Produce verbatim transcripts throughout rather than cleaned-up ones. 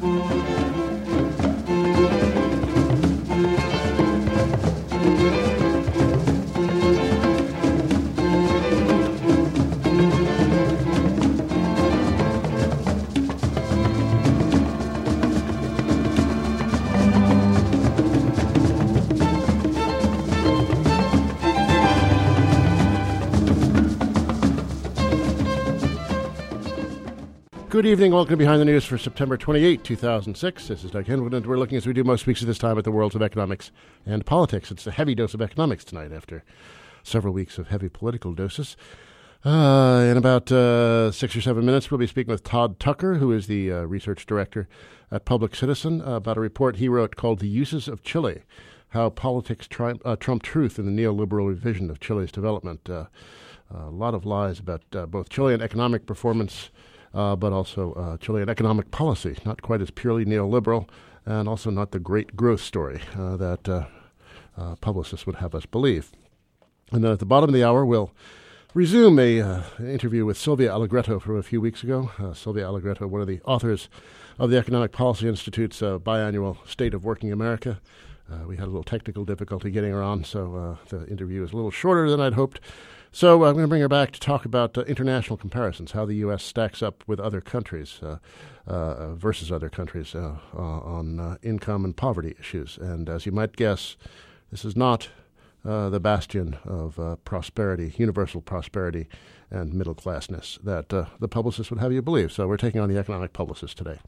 Good evening. Welcome to Behind the News for September twenty-eighth, two thousand six. This is Doug Henwood, and we're looking, as we do most weeks at this time, at the worlds of economics and politics. It's a heavy dose of economics tonight after several weeks of heavy political doses. Uh, in about uh, six or seven minutes, we'll be speaking with Todd Tucker, who is the uh, research director at Public Citizen, uh, about a report he wrote called The Uses of Chile, How Politics tri- uh, Trump Truth in the Neoliberal Vision of Chile's Development. Uh, a lot of lies about uh, both Chilean economic performance, Uh, but also uh, Chilean economic policy, not quite as purely neoliberal, and also not the great growth story uh, that uh, uh, publicists would have us believe. And then at the bottom of the hour, we'll resume a uh, interview with Sylvia Allegretto from a few weeks ago. Uh, Sylvia Allegretto, one of the authors of the Economic Policy Institute's uh, biannual State of Working America. Uh, we had a little technical difficulty getting her on, so uh, the interview is a little shorter than I'd hoped. So uh, I'm going to bring her back to talk about uh, international comparisons, how the U S stacks up with other countries uh, uh, versus other countries uh, uh, on uh, income and poverty issues. And as you might guess, this is not uh, the bastion of uh, prosperity, universal prosperity and middle-classness that uh, the publicists would have you believe. So we're taking on the economic publicist today.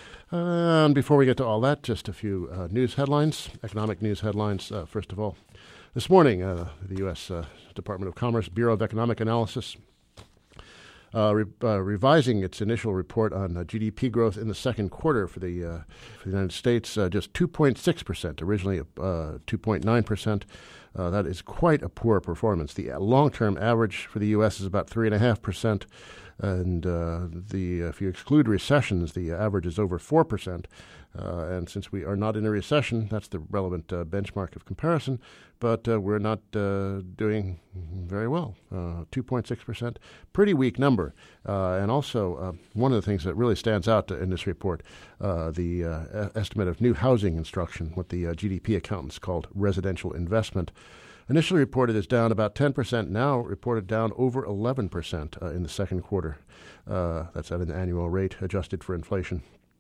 Uh, and before we get to all that, just a few uh, news headlines, economic news headlines. Uh, first of all, this morning, uh, the U S Uh, Department of Commerce Bureau of Economic Analysis uh, re- uh, revising its initial report on uh, G D P growth in the second quarter for the, uh, for the United States, uh, just two point six percent, originally uh, two point nine percent. Uh, that is quite a poor performance. The long-term average for the U S is about three point five percent. And uh, the uh, if you exclude recessions, the average is over four percent. Uh, and since we are not in a recession, that's the relevant uh, benchmark of comparison. But uh, we're not uh, doing very well. Uh, two point six percent, pretty weak number. Uh, and also, uh, one of the things that really stands out in this report, uh, the uh, estimate of new housing construction, what the uh, G D P accountants called residential investment. Initially reported is down about ten percent, now reported down over eleven percent uh, in the second quarter. Uh, that's at an annual rate adjusted for inflation.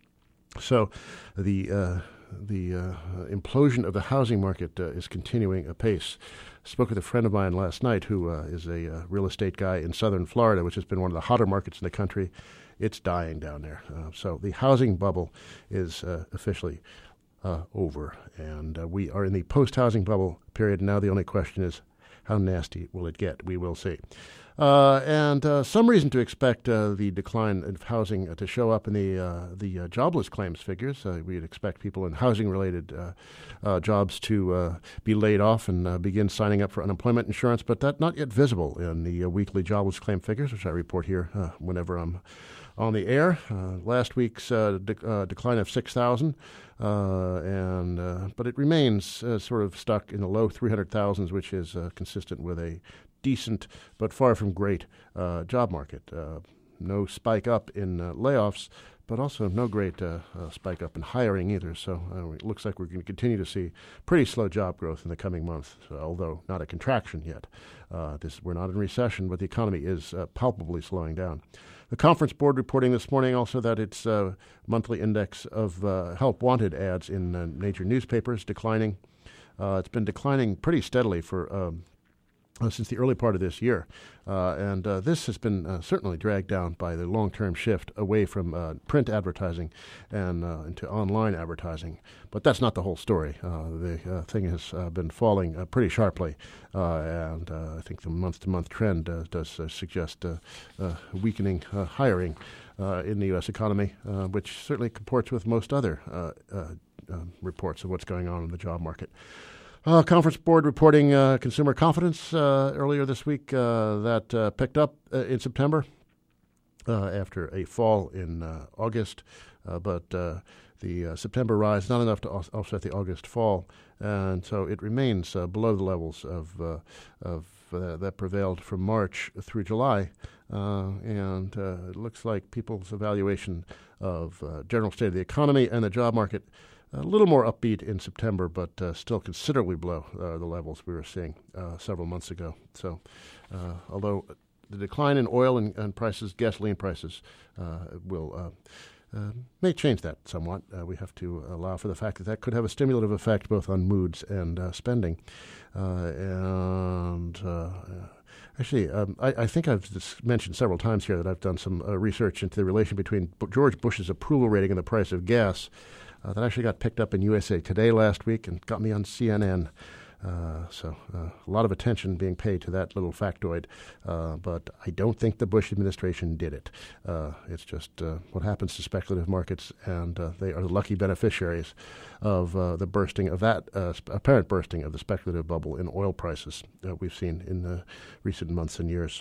So the uh, the uh, implosion of the housing market uh, is continuing apace. I spoke with a friend of mine last night who uh, is a uh, real estate guy in southern Florida, which has been one of the hotter markets in the country. It's dying down there. Uh, so the housing bubble is uh, officially Uh, over, and uh, we are in the post-housing bubble period. Now the only question is, how nasty will it get? We will see. Uh, and uh, some reason to expect uh, the decline of housing uh, to show up in the uh, the uh, jobless claims figures. Uh, we'd expect people in housing-related uh, uh, jobs to uh, be laid off and uh, begin signing up for unemployment insurance, but that's not yet visible in the uh, weekly jobless claim figures, which I report here uh, whenever I'm on the air. Uh, last week's uh, de- uh, decline of six thousand, uh, and uh, but it remains uh, sort of stuck in the low three hundred thousands, which is uh, consistent with a decent but far from great uh, job market. Uh, no spike up in uh, layoffs, but also no great uh, uh, spike up in hiring either. So uh, it looks like we're going to continue to see pretty slow job growth in the coming months, so, although not a contraction yet. Uh, this, we're not in recession, but the economy is uh, palpably slowing down. The Conference Board reporting this morning also that its uh, monthly index of uh, help wanted ads in uh, major newspapers declining. Uh, it's been declining pretty steadily for um, uh, since the early part of this year. Uh, and uh, this has been uh, certainly dragged down by the long-term shift away from uh, print advertising and uh, into online advertising. But that's not the whole story. Uh, the uh, thing has uh, been falling uh, pretty sharply, uh, and uh, I think the month-to-month trend uh, does uh, suggest uh, uh, weakening uh, hiring uh, in the U S economy, uh, which certainly comports with most other uh, uh, uh, reports of what's going on in the job market. Uh, Conference Board reporting uh, consumer confidence uh, earlier this week uh, that uh, picked up uh, in September. uh, after a fall in uh, August, uh, but uh, the uh, September rise not enough to off- offset the August fall, and so it remains uh, below the levels of uh, of uh, that prevailed from March through July, uh, and uh, it looks like people's evaluation of uh, general state of the economy and the job market a little more upbeat in September, but uh, still considerably below uh, the levels we were seeing uh, several months ago. So, uh, although the decline in oil and, and prices, gasoline prices, uh, will uh, uh, may change that somewhat. Uh, we have to allow for the fact that that could have a stimulative effect both on moods and uh, spending. Uh, and uh, actually, um, I, I think I've just mentioned several times here that I've done some uh, research into the relation between B- George Bush's approval rating and the price of gas. Uh, that actually got picked up in U S A Today last week and got me on C N N. Uh, so uh, a lot of attention being paid to that little factoid. Uh, but I don't think the Bush administration did it. Uh, it's just uh, what happens to speculative markets, and uh, they are the lucky beneficiaries of uh, the bursting of that, uh, sp- apparent bursting of the speculative bubble in oil prices that we've seen in the recent months and years.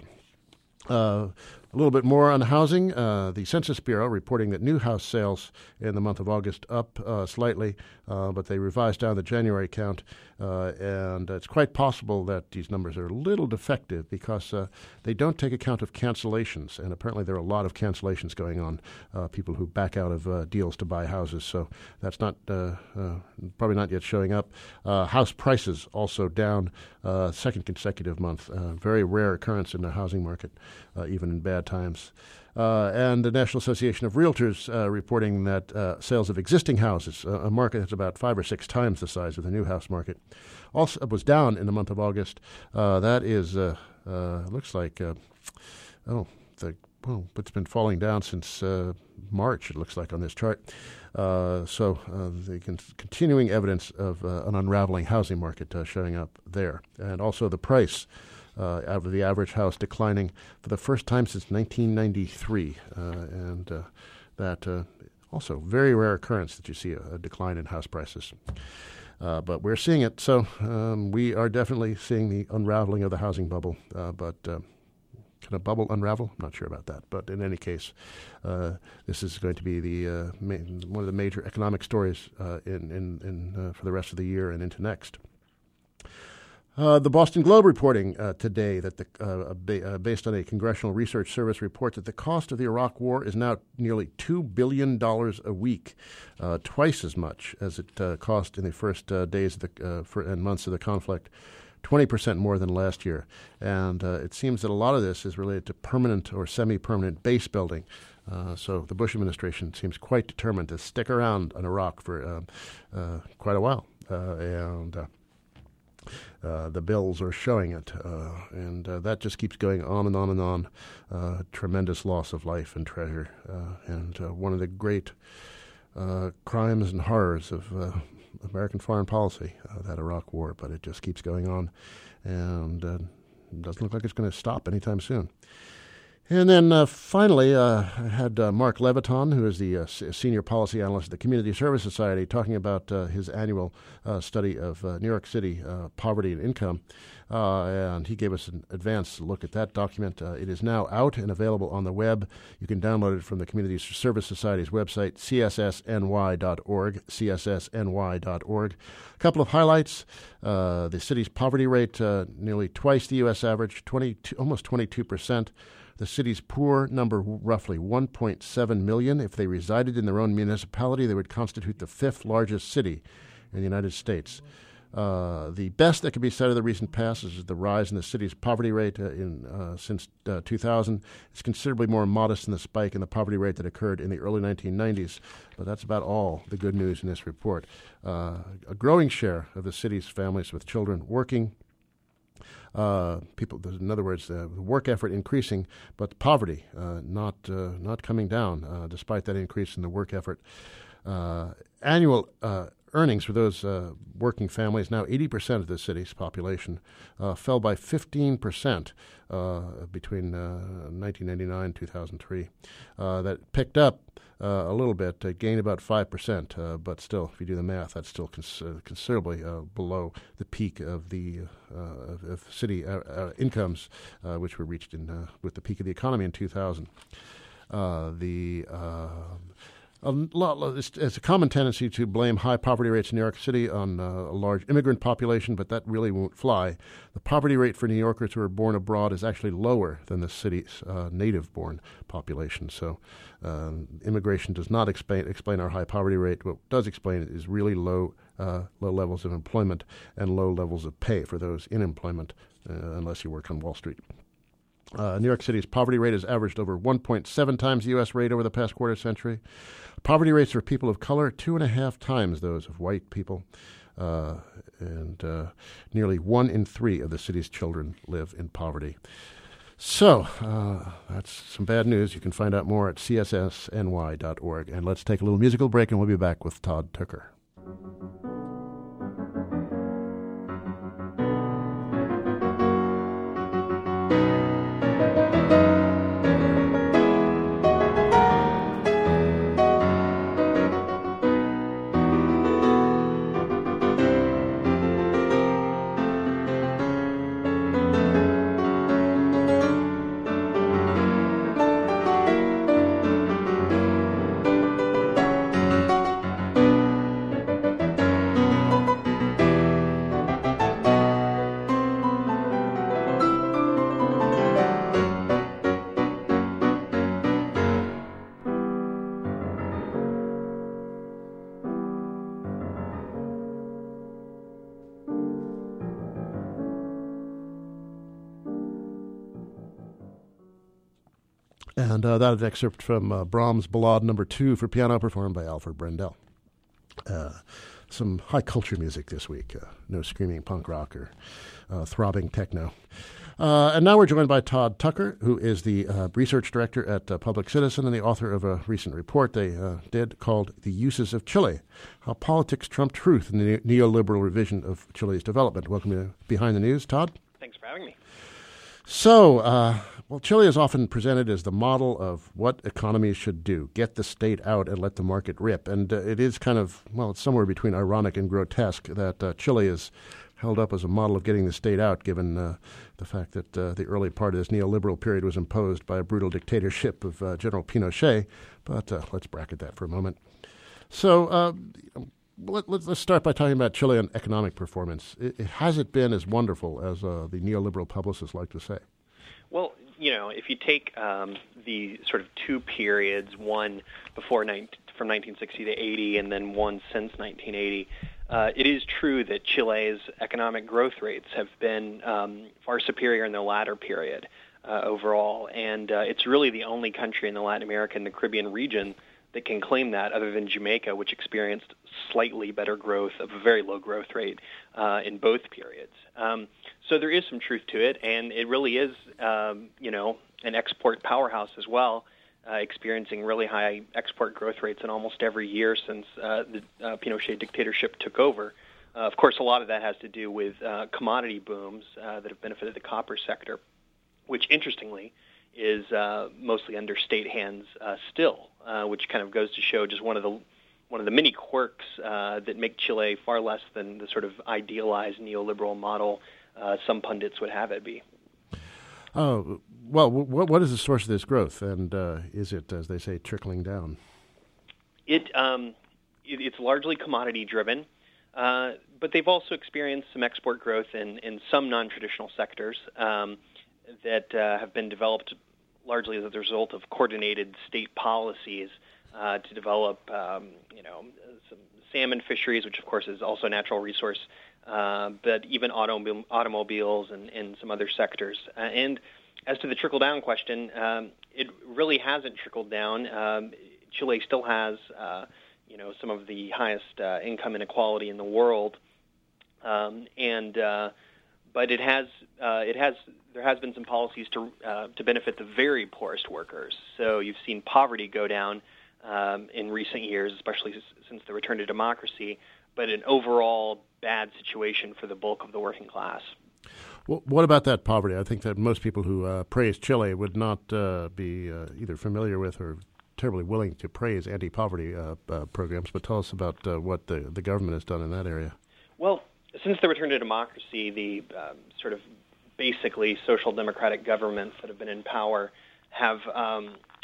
Uh, a little bit more on housing. Uh, the Census Bureau reporting that new house sales in the month of August up uh, slightly, uh, but they revised down the January count, uh, and it's quite possible that these numbers are a little defective because uh, they don't take account of cancellations, and apparently there are a lot of cancellations going on, uh, people who back out of uh, deals to buy houses, so that's not uh, uh, probably not yet showing up. Uh, house prices also down uh, second consecutive month, uh, very rare occurrence in the housing market, uh, even in bad times. Uh, and the National Association of Realtors uh, reporting that uh, sales of existing houses, uh, a market that's about five or six times the size of the new house market, also was down in the month of August. Uh, that is, uh, uh, looks like, uh, oh, the well, it's been falling down since uh, March, it looks like, on this chart. Uh, so uh, the con- continuing evidence of uh, an unraveling housing market uh, showing up there. And also the price Uh, of the average house declining for the first time since nineteen ninety-three, uh, and uh, that uh, also very rare occurrence that you see a, a decline in house prices. Uh, but we're seeing it, so um, we are definitely seeing the unraveling of the housing bubble. Uh, but uh, can a bubble unravel? I'm not sure about that. But in any case, uh, this is going to be the uh, ma- one of the major economic stories uh, in in, in uh, for the rest of the year and into next. Uh, the Boston Globe reporting uh, today that the, uh, ba- uh, based on a Congressional Research Service report that the cost of the Iraq War is now nearly two billion dollars a week, uh, twice as much as it uh, cost in the first uh, days of the, uh, for, and months of the conflict, twenty percent more than last year. And uh, it seems that a lot of this is related to permanent or semi-permanent base building. Uh, so the Bush administration seems quite determined to stick around in Iraq for uh, uh, quite a while. Uh, and uh, Uh, the bills are showing it, uh, and uh, that just keeps going on and on and on. Uh, tremendous loss of life and treasure, uh, and uh, one of the great uh, crimes and horrors of uh, American foreign policy, uh, that Iraq War. But it just keeps going on, and uh, doesn't look like it's going to stop anytime soon. And then uh, finally, uh, I had uh, Mark Leviton, who is the uh, senior policy analyst at the Community Service Society, talking about uh, his annual uh, study of uh, New York City uh, poverty and income. Uh, and he gave us an advanced look at that document. Uh, it is now out and available on the web. You can download it from the Community Service Society's website, c s s n y dot org, c s s n y dot org. A couple of highlights. Uh, the city's poverty rate, uh, nearly twice the U S average, twenty-two, almost twenty-two percent. The city's poor number roughly one point seven million. If they resided in their own municipality, they would constitute the fifth largest city in the United States. Uh, the best that can be said of the recent past is the rise in the city's poverty rate uh, in uh, since uh, two thousand. It's considerably more modest than the spike in the poverty rate that occurred in the early nineteen nineties. But that's about all the good news in this report. Uh, a growing share of the city's families with children working. Uh, people, in other words, uh, work effort increasing, but poverty uh, not uh, not coming down uh, despite that increase in the work effort. Uh, annual uh, earnings for those uh, working families, now eighty percent of the city's population, uh, fell by fifteen percent uh, between uh, nineteen ninety-nine and two thousand three. Uh, that picked up uh, a little bit, uh, gained about five percent, uh, but still, if you do the math, that's still cons- uh, considerably uh, below the peak of the uh, of, of city uh, uh, incomes, uh, which were reached in uh, with the peak of the economy in two thousand. Uh, the uh, a lot, it's a common tendency to blame high poverty rates in New York City on uh, a large immigrant population, but that really won't fly. The poverty rate for New Yorkers who are born abroad is actually lower than the city's uh, native-born population. So um, immigration does not explain, explain our high poverty rate. What does explain it is really low, uh, low levels of employment and low levels of pay for those in employment, uh, unless you work on Wall Street. Uh, New York City's poverty rate has averaged over one point seven times the U S rate over the past quarter century. Poverty rates for people of color, two and a half times those of white people. Uh, and uh, nearly one in three of the city's children live in poverty. So uh, that's some bad news. You can find out more at c s s n y dot org. And let's take a little musical break, and we'll be back with Todd Tucker. And uh, that is an excerpt from uh, Brahms' Ballade Number Two for piano, performed by Alfred Brendel. Uh, some high culture music this week. Uh, no screaming punk rock or uh, throbbing techno. Uh, and now we're joined by Todd Tucker, who is the uh, research director at uh, Public Citizen and the author of a recent report they uh, did called The Uses of Chile, How Politics Trump Truth in the Neoliberal Revision of Chile's Development. Welcome to Behind the News, Todd. Thanks for having me. So, uh, well, Chile is often presented as the model of what economies should do, get the state out and let the market rip. And uh, it is kind of, well, it's somewhere between ironic and grotesque that uh, Chile is held up as a model of getting the state out, given uh, the fact that uh, the early part of this neoliberal period was imposed by a brutal dictatorship of uh, General Pinochet. But uh, let's bracket that for a moment. So uh, let, let, let's start by talking about Chilean economic performance. It, it, has it been as wonderful as uh, the neoliberal publicists like to say? Well, you know, if you take um, the sort of two periods, one before ni- from nineteen sixty to eighty and then one since nineteen eighty, uh, it is true that Chile's economic growth rates have been um, far superior in the latter period uh, overall. And uh, it's really the only country in the Latin America and the Caribbean region that can claim that, other than Jamaica, which experienced slightly better growth of a very low growth rate uh, in both periods. Um, so there is some truth to it, and it really is, um, you know, an export powerhouse as well, uh, experiencing really high export growth rates in almost every year since uh, the uh, Pinochet dictatorship took over. Uh, of course, a lot of that has to do with uh, commodity booms uh, that have benefited the copper sector, which, interestingly, is uh, mostly under state hands uh, still, uh, which kind of goes to show just one of the one of the many quirks uh, that make Chile far less than the sort of idealized neoliberal model uh, some pundits would have it be. Oh, well, what, what is the source of this growth, and uh, is it, as they say, trickling down? It, um, it it's largely commodity-driven, uh, but they've also experienced some export growth in, in some non-traditional sectors um, that uh, have been developed largely as a result of coordinated state policies uh, to develop, um, you know, some salmon fisheries, which of course is also a natural resource, uh, but even autom- automobiles and, and some other sectors. Uh, and as to the trickle-down question, um, it really hasn't trickled down. Um, Chile still has, uh, you know, some of the highest uh, income inequality in the world, um, and uh, but it has uh, it has there has been some policies to uh, to benefit the very poorest workers. So you've seen poverty go down um, in recent years, especially since the return to democracy, but an overall bad situation for the bulk of the working class. Well, what about that poverty? I think that most people who uh, praise Chile would not uh, be uh, either familiar with or terribly willing to praise anti-poverty uh, uh, programs, but tell us about uh, what the, the government has done in that area. Well, since the return to democracy, the um, sort of basically social democratic governments that have been in power have um,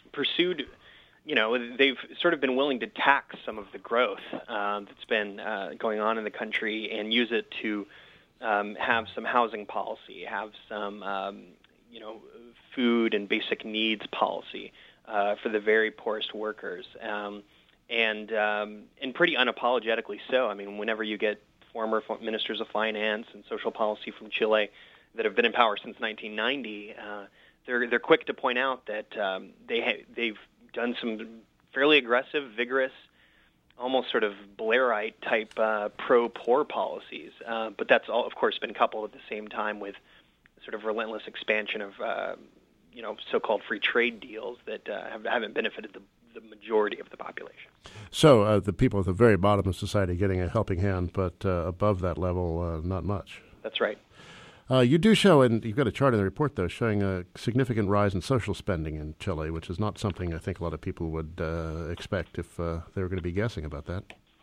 pursued, you know, they've sort of been willing to tax some of the growth uh, that's been uh, going on in the country and use it to um, have some housing policy, have some, um, you know, food and basic needs policy uh, for the very poorest workers, um, and um, and pretty unapologetically so. I mean, whenever you get former ministers of finance and social policy from Chile that have been in power since nineteen ninety, uh, they're they're quick to point out that um, they ha- they've done some fairly aggressive, vigorous, almost sort of Blairite type uh, pro-poor policies. Uh, but that's all, of course, been coupled at the same time with sort of relentless expansion of uh, you know so-called free trade deals that uh, have, haven't benefited the the majority of the population. So uh, the people at the very bottom of society getting a helping hand, but uh, above that level, uh, not much. That's right. Uh, you do show, and you've got a chart in the report, though, showing a significant rise in social spending in Chile, which is not something I think a lot of people would uh, expect if uh, they were going to be guessing about that.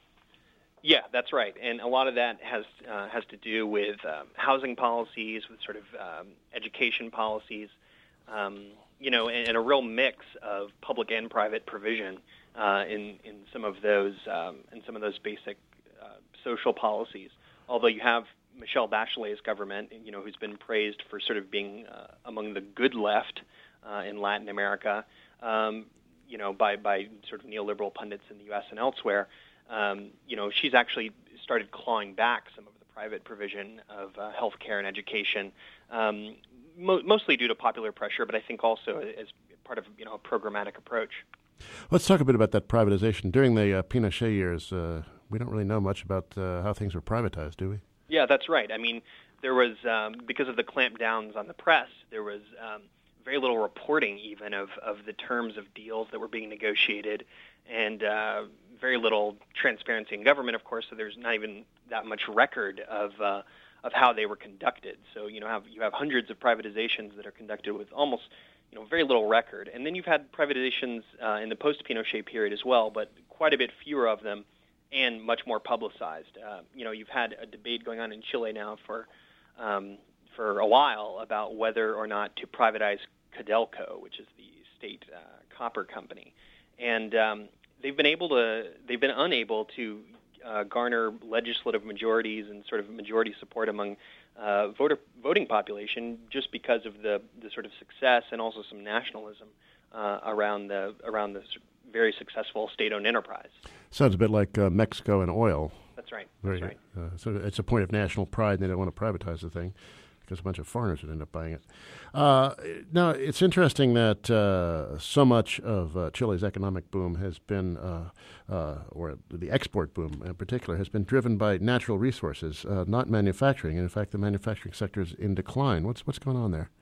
Yeah, that's right. And a lot of that has uh, has to do with um, housing policies, with sort of um, education policies, um, you know, and, and a real mix of public and private provision uh, in in some of those um, in some of those basic uh, social policies. Although you have Michelle Bachelet's government, you know, who's been praised for sort of being uh, among the good left uh, in Latin America, um, you know, by by sort of neoliberal pundits in the U S and elsewhere. Um, you know, she's actually started clawing back some of the private provision of uh, health care and education. Um, Mo- mostly due to popular pressure, but I think also as part of you know a programmatic approach. Let's talk a bit about that privatization. During the uh, Pinochet years, uh, we don't really know much about uh, how things were privatized, do we? Yeah, that's right. I mean, there was, um, because of the clampdowns on the press, there was um, very little reporting even of, of the terms of deals that were being negotiated, and uh, very little transparency in government, of course, so there's not even that much record of uh, of how they were conducted. So, you know, have, you have hundreds of privatizations that are conducted with almost, you know, very little record. And then you've had privatizations uh, in the post-Pinochet period as well, but quite a bit fewer of them and much more publicized. Uh, you know, you've had a debate going on in Chile now for um, for a while about whether or not to privatize Codelco, which is the state uh, copper company. And um, they've been able to, they've been unable to Uh, garner legislative majorities and sort of majority support among uh, voter voting population just because of the, the sort of success and also some nationalism uh, around the around this very successful state-owned enterprise. Sounds a bit like uh, Mexico and oil. That's right. Very, That's right. Uh, so it's a point of national pride, and they don't want to privatize the thing because a bunch of foreigners would end up buying it. Uh, now, it's interesting that uh, so much of uh, Chile's economic boom has been, uh, uh, or the export boom in particular, has been driven by natural resources, uh, not manufacturing. And in fact, the manufacturing sector is in decline. What's what's going on there?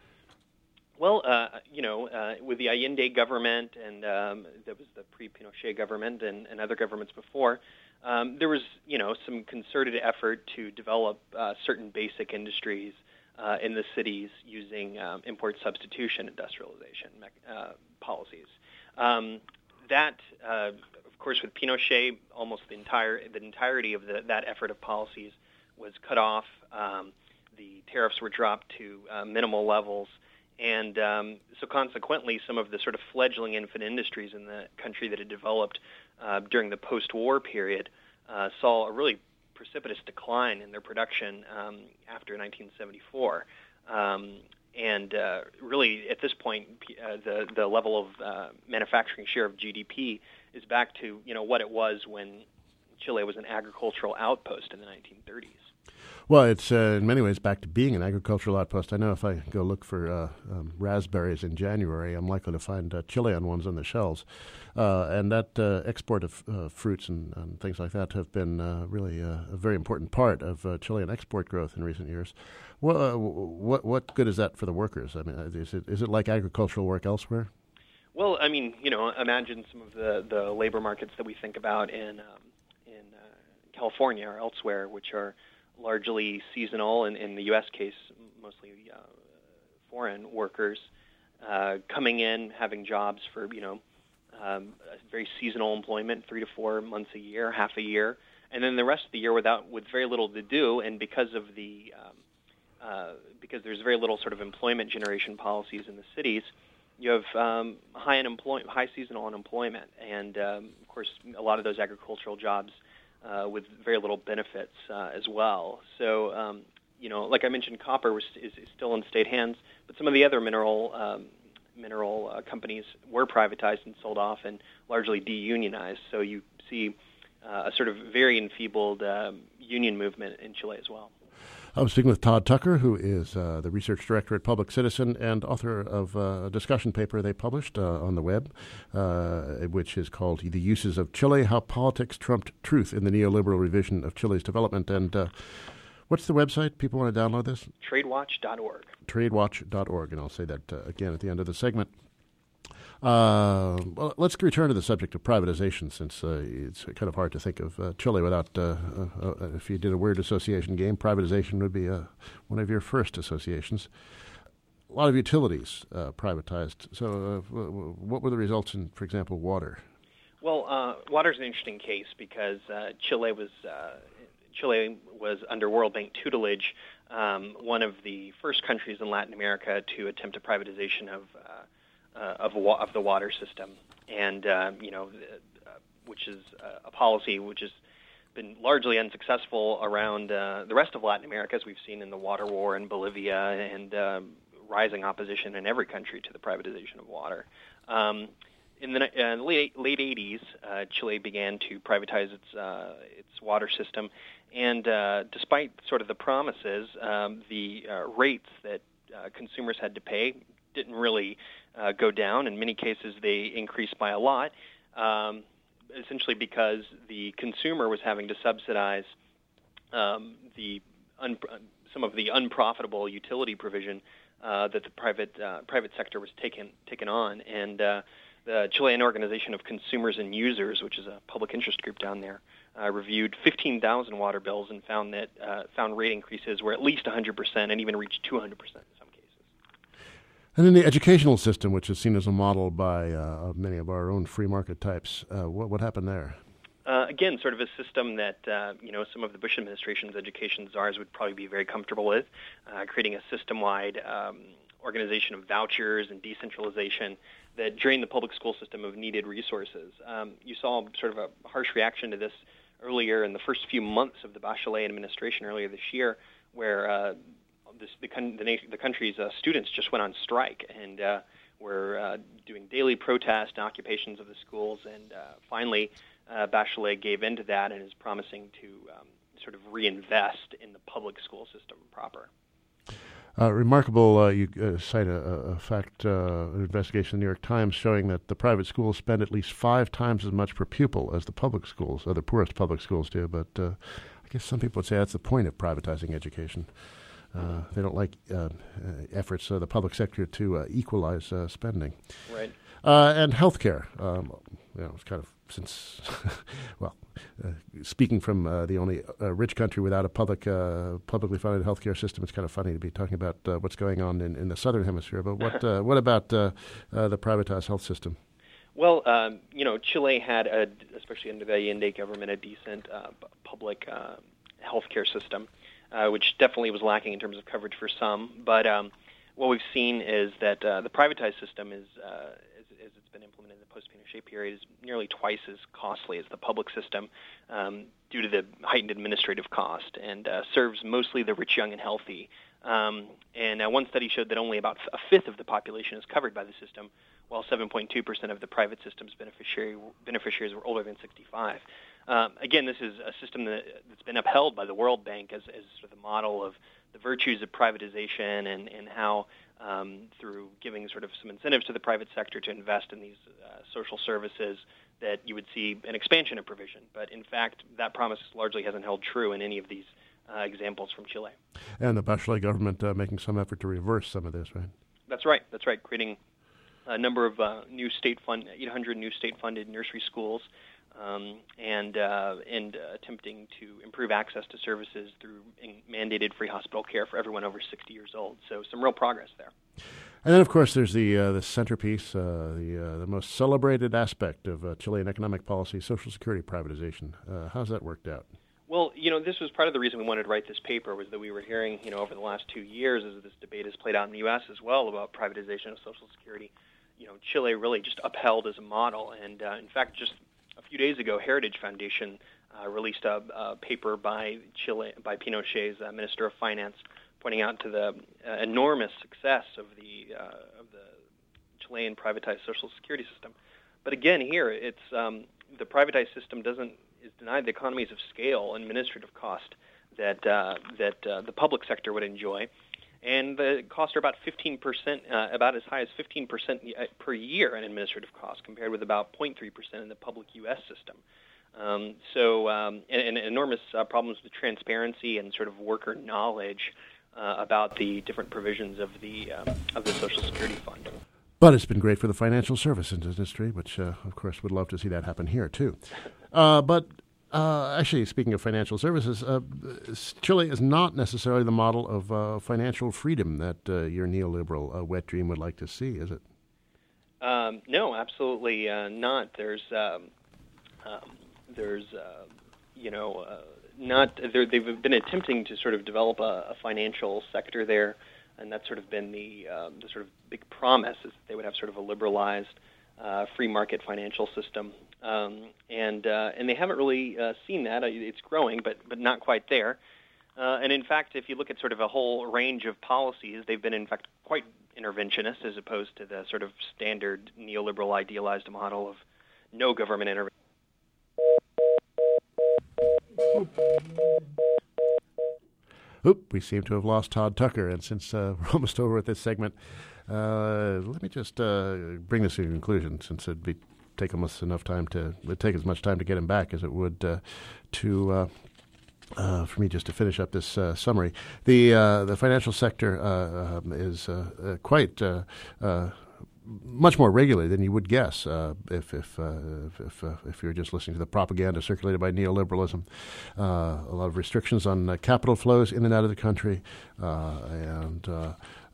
Well, uh, you know, uh, with the Allende government, and um, there was the pre-Pinochet government and, and other governments before, um, there was, you know, some concerted effort to develop uh, certain basic industries Uh, in the cities using um, import substitution industrialization uh, policies. Um, that, uh, of course, with Pinochet, almost the entire the entirety of the, that effort of policies was cut off. Um, the tariffs were dropped to uh, minimal levels, and um, so consequently, some of the sort of fledgling infant industries in the country that had developed uh, during the post-war period uh, saw a really precipitous decline in their production um, after nineteen seventy-four, um, and uh, really at this point, uh, the the level of uh, manufacturing share of G D P is back to you know what it was when Chile was an agricultural outpost in the nineteen thirties. Well, it's uh, in many ways back to being an agricultural outpost. I know if I go look for uh, um, raspberries in January, I'm likely to find uh, Chilean ones on the shelves. Uh, and that uh, export of uh, fruits and, and things like that have been uh, really uh, a very important part of uh, Chilean export growth in recent years. Well, uh, what what good is that for the workers? I mean, is it is it like agricultural work elsewhere? Well, I mean, you know, imagine some of the, the labor markets that we think about in um, in uh, California or elsewhere, which are largely seasonal, and in the U S case, mostly uh, foreign workers uh, coming in, having jobs for, you know, um, very seasonal employment, three to four months a year, half a year, and then the rest of the year without with very little to do. And because of the um, uh, because there's very little sort of employment generation policies in the cities, you have um, high unemployment, high seasonal unemployment, and um, of course, a lot of those agricultural jobs uh, with very little benefits uh, as well. So, um, you know, like I mentioned, copper was, is, is still in state hands, but some of the other mineral um, mineral uh, companies were privatized and sold off and largely deunionized. So you see uh, a sort of very enfeebled um, union movement in Chile as well. I'm speaking with Todd Tucker, who is uh, the research director at Public Citizen and author of uh, a discussion paper they published uh, on the web, uh, which is called The Uses of Chile, How Politics Trumped Truth in the Neoliberal Revision of Chile's Development. And uh, what's the website? People want to download this? Tradewatch dot org. Tradewatch dot org, and I'll say that uh, again at the end of the segment. Uh, well, let's return to the subject of privatization, since uh, it's kind of hard to think of uh, Chile without, uh, uh, uh, if you did a word association game, privatization would be uh, one of your first associations. A lot of utilities uh, privatized. So uh, what were the results in, for example, water? Well, uh, water is an interesting case because uh, Chile was uh, Chile was under World Bank tutelage, um, one of the first countries in Latin America to attempt a privatization of uh, Uh, of, wa- of the water system, and uh, you know, uh, which is uh, a policy which has been largely unsuccessful around uh, the rest of Latin America, as we've seen in the water war in Bolivia and uh, rising opposition in every country to the privatization of water. Um, in the uh, late late eighties, uh, Chile began to privatize its uh, its water system, and uh, despite sort of the promises, um, the uh, rates that uh, consumers had to pay didn't really uh, go down. In many cases, they increased by a lot, um, essentially because the consumer was having to subsidize um, the un- some of the unprofitable utility provision uh, that the private uh, private sector was taken taken on. And uh, the Chilean Organization of Consumers and Users, which is a public interest group down there, uh, reviewed fifteen thousand water bills and found that uh, found rate increases were at least one hundred percent and even reached two hundred percent in some cases. And in the educational system, which is seen as a model by uh, many of our own free market types, uh, what, what happened there? Uh, again, sort of a system that uh, you know some of the Bush administration's education czars would probably be very comfortable with, uh, creating a system-wide um, organization of vouchers and decentralization that drained the public school system of needed resources. Um, you saw sort of a harsh reaction to this earlier in the first few months of the Bachelet administration earlier this year, where uh, this, the, the, the country's uh, students just went on strike and uh, were uh, doing daily protest and occupations of the schools. And uh, finally, uh, Bachelet gave in to that and is promising to um, sort of reinvest in the public school system proper. Uh, remarkable, uh, you uh, cite a, a fact, uh, an investigation in the New York Times showing that the private schools spend at least five times as much per pupil as the public schools, or the poorest public schools do. But uh, I guess some people would say that's the point of privatizing education. Uh, they don't like uh, uh, efforts of the public sector to uh, equalize uh, spending. Right. Uh, and healthcare. Um, you know, it's kind of since, well, uh, speaking from uh, the only uh, rich country without a public, uh, publicly funded healthcare system, it's kind of funny to be talking about uh, what's going on in, in the southern hemisphere. But what uh, what about uh, uh, the privatized health system? Well, um, you know, Chile had, a, especially under the Allende government, a decent uh, public uh, healthcare system. Uh, which definitely was lacking in terms of coverage for some. But um, what we've seen is that uh, the privatized system is, uh, as, as it's been implemented in the post-Pinochet period, is nearly twice as costly as the public system um, due to the heightened administrative cost, and uh, serves mostly the rich, young, and healthy. Um, and uh, one study showed that only about a fifth of the population is covered by the system, while seven point two percent of the private system's beneficiary, beneficiaries were older than sixty-five. Um, again, this is a system that, that's been upheld by the World Bank as, as sort of the model of the virtues of privatization and, and how, um, through giving sort of some incentives to the private sector to invest in these uh, social services, that you would see an expansion of provision. But in fact, that promise largely hasn't held true in any of these uh, examples from Chile. And the Bachelet government uh, making some effort to reverse some of this, right? That's right. That's right. Creating a number of uh, new state fund, eight hundred new state-funded nursery schools. Um, and uh, and uh, attempting to improve access to services through mandated free hospital care for everyone over sixty years old. So some real progress there. And then, of course, there's the uh, the centerpiece, uh, the uh, the most celebrated aspect of uh, Chilean economic policy, Social Security privatization. Uh, how's that worked out? Well, you know, this was part of the reason we wanted to write this paper, was that we were hearing, you know, over the last two years as this debate has played out in the U S as well about privatization of Social Security, you know, Chile really just upheld as a model. And uh, in fact, just a few days ago, Heritage Foundation uh, released a, a paper by Chile, by Pinochet's uh, Minister of Finance, pointing out to the uh, enormous success of the uh, of the Chilean privatized Social Security system. But again, here it's um, the privatized system doesn't is denied the economies of scale and administrative cost that uh, that uh, the public sector would enjoy. And the costs are about fifteen percent, uh, about as high as fifteen percent per year in administrative costs, compared with about zero point three percent in the public U S system. Um, so, um, and, and enormous uh, problems with transparency and sort of worker knowledge uh, about the different provisions of the um, of the Social Security Fund. But it's been great for the financial services industry, which, uh, of course, would love to see that happen here, too. Uh, but Uh, actually, speaking of financial services, uh, Chile is not necessarily the model of uh, financial freedom that uh, your neoliberal uh, wet dream would like to see, is it? Um, no, absolutely uh, not. There's, um, um, there's, uh, you know, uh, not. They've been attempting to sort of develop a, a financial sector there, and that's sort of been the um, the sort of big promise is that they would have sort of a liberalized, uh, free market financial system. Um, and uh, and they haven't really uh, seen that. It's growing, but but not quite there. Uh, and in fact, if you look at sort of a whole range of policies, they've been in fact quite interventionist as opposed to the sort of standard neoliberal idealized model of no government intervention. Oop, we seem to have lost Todd Tucker, and since uh, we're almost over with this segment, uh, let me just uh, bring this to a conclusion, since it'd be take almost enough time to it would take as much time to get him back as it would uh, to uh, uh, for me just to finish up this uh, summary. The uh, the financial sector uh, um, is uh, uh, quite uh, uh, much more regular than you would guess uh, if if uh, if if, uh, if you're just listening to the propaganda circulated by neoliberalism. Uh, a lot of restrictions on uh, capital flows in and out of the country, uh, and uh,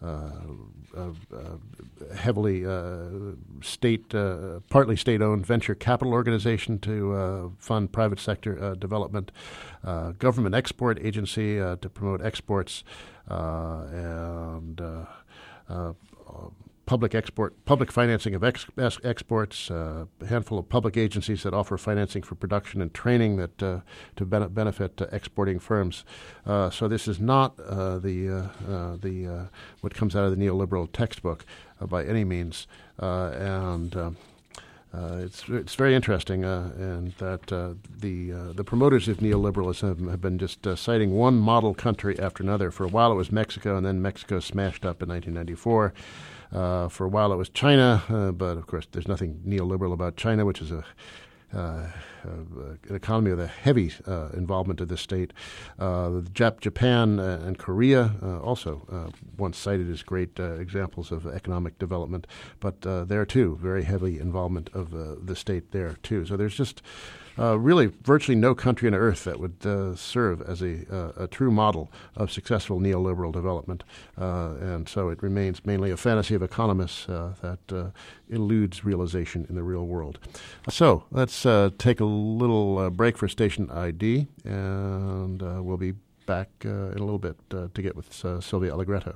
Uh, uh, uh, heavily uh, state, uh, partly state-owned venture capital organization to uh, fund private sector uh, development, uh, government export agency uh, to promote exports, uh, and uh, uh, public export, public financing of ex- exports, uh, a handful of public agencies that offer financing for production and training that uh, to ben- benefit uh, exporting firms. Uh, so this is not uh, the uh, uh, the uh, what comes out of the neoliberal textbook uh, by any means, uh, and. Uh, Uh, it's it's very interesting, uh, and that uh, the uh, the promoters of neoliberalism have been just uh, citing one model country after another. For a while it was Mexico, and then Mexico smashed up in nineteen ninety-four. Uh, for a while it was China, uh, but of course there's nothing neoliberal about China, which is a Uh, uh, an economy with a heavy uh, involvement of this state. Uh, Jap- Japan uh, and Korea uh, also uh, once cited as great uh, examples of economic development, but uh, there too, very heavy involvement of uh, the state there too. So there's just uh, really virtually no country on earth that would uh, serve as a, uh, a true model of successful neoliberal development. Uh, and so it remains mainly a fantasy of economists uh, that uh, eludes realization in the real world. So let's uh, take a little uh, break for station I D, and uh, we'll be back uh, in a little bit uh, to get with uh, Sylvia Allegretto.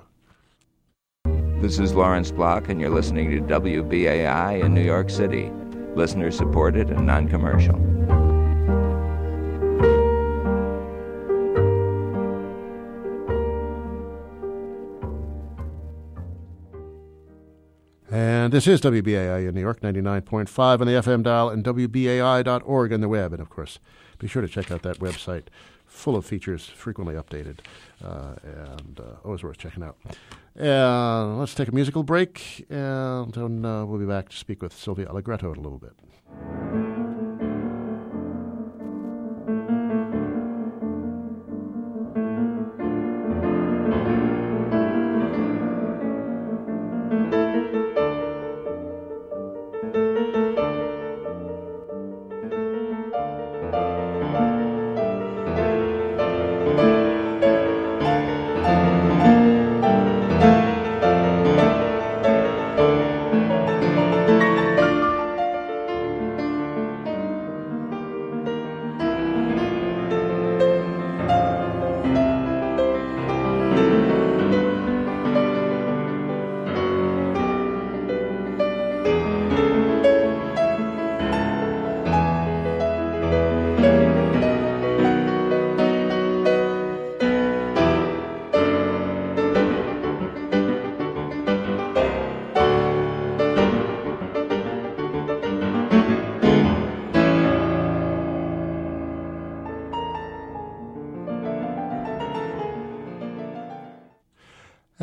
This is Lawrence Block, and you're listening to W B A I in New York City, listener-supported and non-commercial. And this is W B A I in New York, ninety-nine point five on the F M dial, and W B A I dot org on the web. And, of course, be sure to check out that website, full of features, frequently updated, uh, and uh, always worth checking out. And let's take a musical break, and then uh, we'll be back to speak with Sylvia Allegretto in a little bit.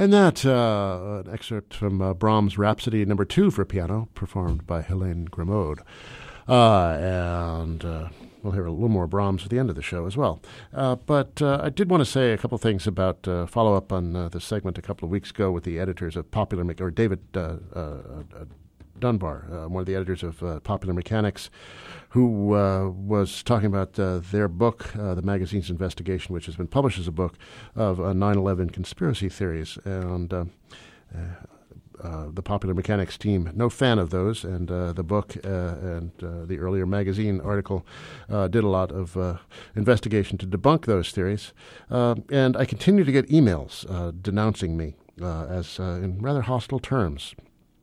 And that, uh, an excerpt from uh, Brahms' Rhapsody Number Two for piano, performed by Helene Grimaud. Uh, and uh, we'll hear a little more Brahms at the end of the show as well. Uh, but uh, I did want to say a couple of things about uh, follow up on uh, the segment a couple of weeks ago with the editors of Popular Me- or David uh, uh, uh, Dunbar, uh, one of the editors of uh, Popular Mechanics, who uh, was talking about uh, their book, uh, the magazine's investigation, which has been published as a book of uh, nine eleven conspiracy theories. And uh, uh, uh, the Popular Mechanics team, no fan of those, and uh, the book uh, and uh, the earlier magazine article uh, did a lot of uh, investigation to debunk those theories. Uh, and I continue to get emails uh, denouncing me uh, as uh, in rather hostile terms.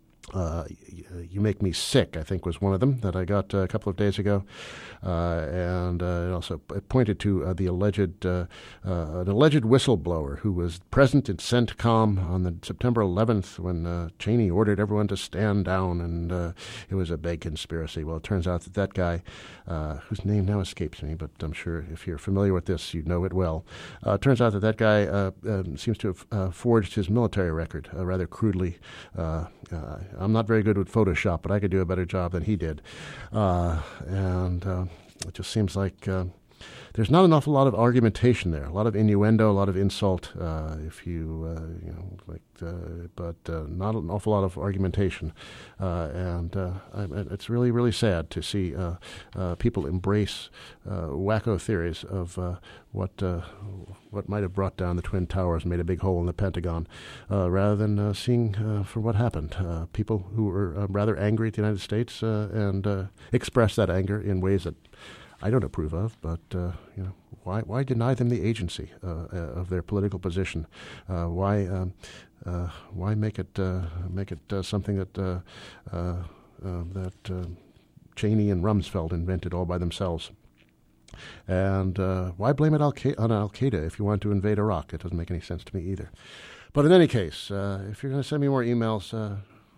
Uh, you make me sick, I think, was one of them that I got uh, a couple of days ago. Uh, and uh, it also it pointed to uh, the alleged uh, uh, an alleged whistleblower who was present at CENTCOM on the September eleventh when uh, Cheney ordered everyone to stand down, and uh, it was a big conspiracy. Well, it turns out that that guy, uh, whose name now escapes me, but I'm sure if you're familiar with this, you know it well. Uh, it turns out that that guy uh, uh, seems to have uh, forged his military record uh, rather crudely. Uh, uh, I'm not very good with Photoshop, but I could do a better job than he did. Uh, and uh, it just seems like uh, there's not an awful lot of argumentation there, a lot of innuendo, a lot of insult, uh, if you, uh, you know, like, uh, but uh, not an awful lot of argumentation. Uh, and uh, I, it's really, really sad to see uh, uh, people embrace uh, wacko theories of uh, what uh, what might have brought down the Twin Towers and made a big hole in the Pentagon, uh, rather than uh, seeing uh, for what happened. Uh, people who were uh, rather angry at the United States uh, and uh, expressed that anger in ways that I don't approve of, but uh, you know, why why deny them the agency uh, of their political position? Uh, why um, uh, why make it uh, make it uh, something that uh, uh, uh, that uh, Cheney and Rumsfeld invented all by themselves? And uh, why blame it Al- on Al Qaeda if you want to invade Iraq? It doesn't make any sense to me either. But in any case, uh, if you're going to send me more emails, uh,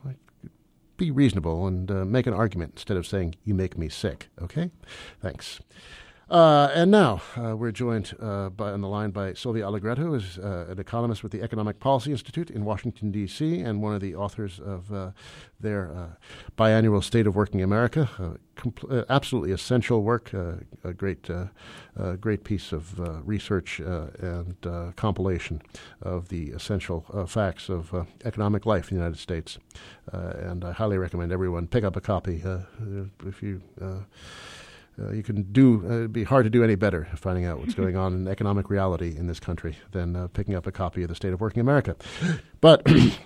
be reasonable and uh, make an argument instead of saying, you make me sick, okay? Thanks. Uh, and now uh, we're joined uh, by, on the line by Sylvia Allegretto, who is uh, an economist with the Economic Policy Institute in Washington, D C, and one of the authors of uh, their uh, biannual State of Working America, uh, compl- uh, absolutely essential work, uh, a great uh, uh, great piece of uh, research uh, and uh, compilation of the essential uh, facts of uh, economic life in the United States. Uh, and I highly recommend everyone pick up a copy uh, if you... Uh, Uh, you can do, uh, it'd be hard to do any better finding out what's going on in economic reality in this country than uh, picking up a copy of The State of Working America. But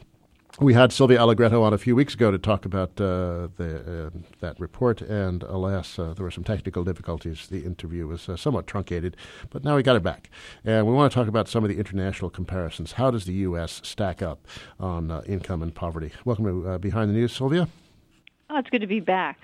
we had Sylvia Allegretto on a few weeks ago to talk about uh, the, uh, that report, and alas, uh, there were some technical difficulties. The interview was uh, somewhat truncated, but now we got it back. And we want to talk about some of the international comparisons. How does the U S stack up on uh, income and poverty? Welcome to uh, Behind the News, Sylvia. Oh, it's good to be back.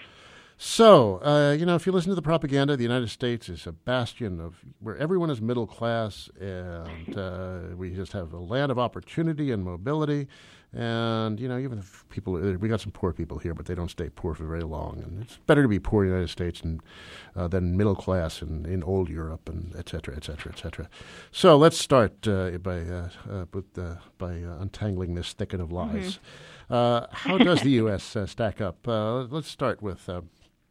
So, uh, you know, if you listen to the propaganda, the United States is a bastion of where everyone is middle class, and uh, we just have a land of opportunity and mobility. And, you know, even if people, we got some poor people here, but they don't stay poor for very long. And it's better to be poor in the United States and, uh, than middle class in, in old Europe, and et cetera, et cetera, et cetera. So let's start uh, by uh, uh, with, uh, by uh, untangling this thicket of lies. Mm-hmm. Uh, how does the U S uh, stack up? Uh, let's start with uh,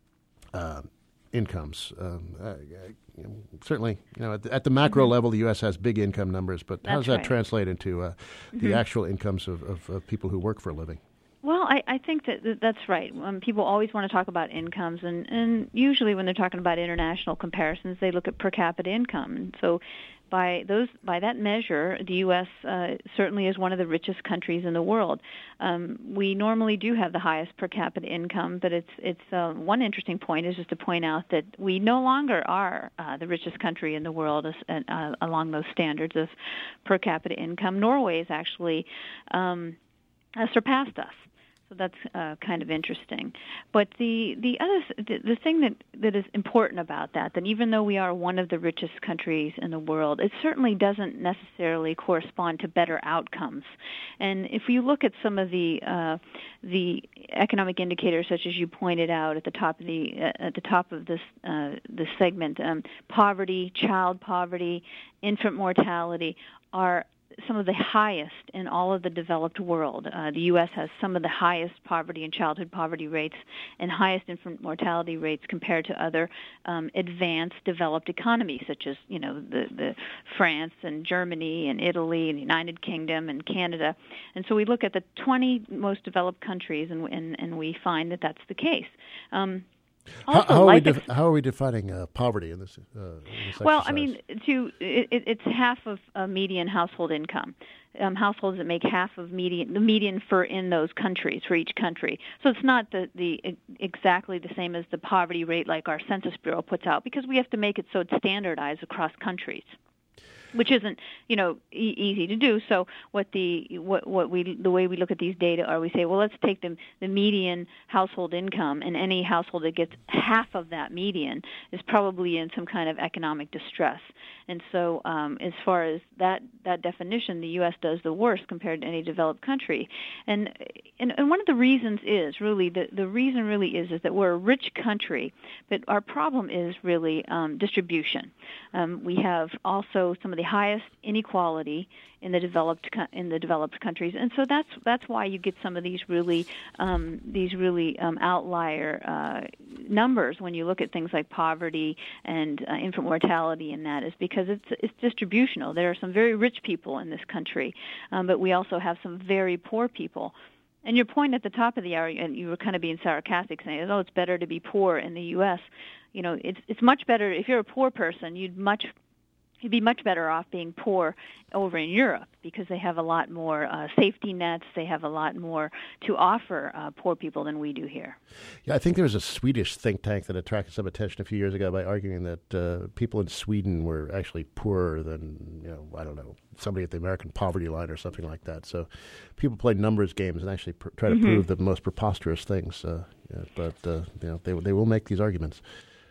uh, incomes. Um, uh, you know, certainly, you know, at the, at the macro mm-hmm. level, the U S has big income numbers, but That's how does that right. translate into uh, mm-hmm. the actual incomes of, of, of people who work for a living? Well, I, I think that that's right. Um, people always want to talk about incomes, and, and usually when they're talking about international comparisons, they look at per capita income. And so by those by that measure, the U S uh, certainly is one of the richest countries in the world. Um, we normally do have the highest per capita income, but it's it's uh, one interesting point is just to point out that we no longer are uh, the richest country in the world as, uh, along those standards of per capita income. Norway has actually um, uh, surpassed us. So that's uh, kind of interesting. But the the other the, the thing that, that is important about that, that even though we are one of the richest countries in the world, it certainly doesn't necessarily correspond to better outcomes. And if you look at some of the uh, the economic indicators, such as you pointed out at the top of the uh, at the top of this uh, this segment, um, poverty, child poverty, infant mortality are some of the highest in all of the developed world. Uh, the U S has some of the highest poverty and childhood poverty rates and highest infant mortality rates compared to other um, advanced developed economies, such as, you know, the, the France and Germany and Italy and the United Kingdom and Canada. And so we look at the twenty most developed countries, and and, and we find that that's the case. Um, How, how, are we def- how are we defining uh, poverty in this, uh, in this well, exercise? I mean, to it, it's half of a median household income. Um, households that make half of median, the median for in those countries, for each country. So it's not the, the exactly the same as the poverty rate like our Census Bureau puts out, because we have to make it so it's standardized across countries, which isn't, you know, e- easy to do. So what the what what we the way we look at these data are, we say, well, let's take the the median household income, and any household that gets half of that median is probably in some kind of economic distress. And so, um, as far as that that definition, the U S does the worst compared to any developed country. And and, and one of the reasons is really the the reason really is is that we're a rich country, but our problem is really um, distribution. Um, we have also some of the highest inequality in the developed in the developed countries, and so that's that's why you get some of these really um, these really um, outlier uh, numbers when you look at things like poverty and uh, infant mortality, and that is because it's it's distributional. There are some very rich people in this country, um, but we also have some very poor people. And your point at the top of the hour, and you were kind of being sarcastic, saying, "Oh, it's better to be poor in the U S" You know, it's it's much better if you're a poor person. You'd much You'd be much better off being poor over in Europe, because they have a lot more uh, safety nets. They have a lot more to offer uh, poor people than we do here. Yeah, I think there was a Swedish think tank that attracted some attention a few years ago by arguing that uh, people in Sweden were actually poorer than, you know, I don't know, somebody at the American poverty line or something like that. So people play numbers games and actually pr- try to mm-hmm. prove the most preposterous things. Uh, yeah, but uh, you know, they they will make these arguments.